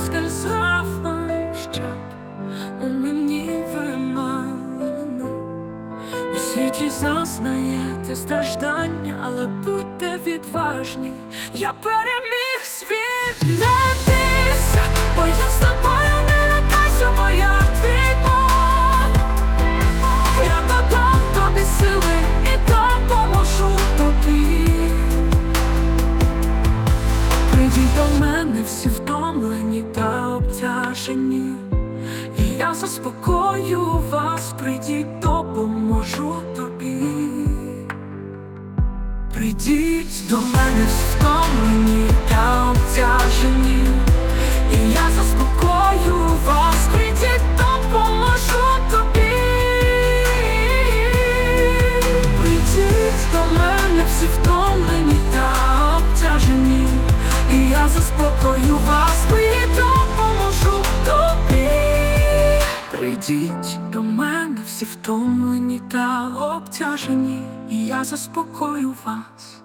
сказав вам, щоб у мені ви мали. У світі зазнаєте страждання, але будьте відважні. Я переміг світ, не бійся, бо я з тобою, не лякайся, бо я твій Бог. Я додам тобі сили і допоможу тобі. Прийдіть до мене всі втомлені та обтяжені, і я заспокою вас, прийдіть, допоможу тобі. Прийдіть до мене всі втомлені та обтяжені, і я заспокою вас, прийдіть, допоможу тобі. Прийдіть до мене всі втомлені та обтяжені, і я заспокою вас, прийдіть, допоможу тобі. Прийдіть до мене всі втомлені та обтяжені, і я заспокою вас.